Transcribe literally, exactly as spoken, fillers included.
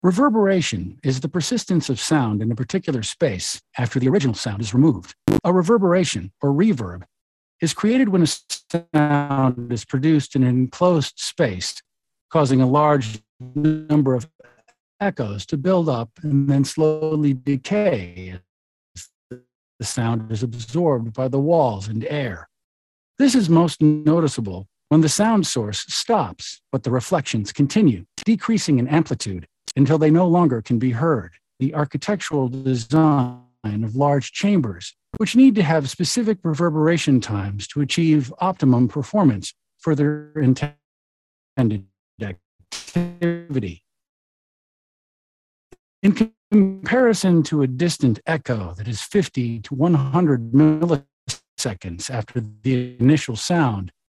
Reverberation is the persistence of sound in a particular space after the original sound is removed. A reverberation, or reverb, is created when a sound is produced in an enclosed space, causing a large number of echoes to build up and then slowly decay as the sound is absorbed by the walls and air. This is most noticeable when the sound source stops, but the reflections continue, decreasing in amplitude until they no longer can be heard. The architectural design of large chambers, which need to have specific reverberation times to achieve optimum performance for their intended activity. In comparison to a distant echo that is fifty to one hundred milliseconds after the initial sound,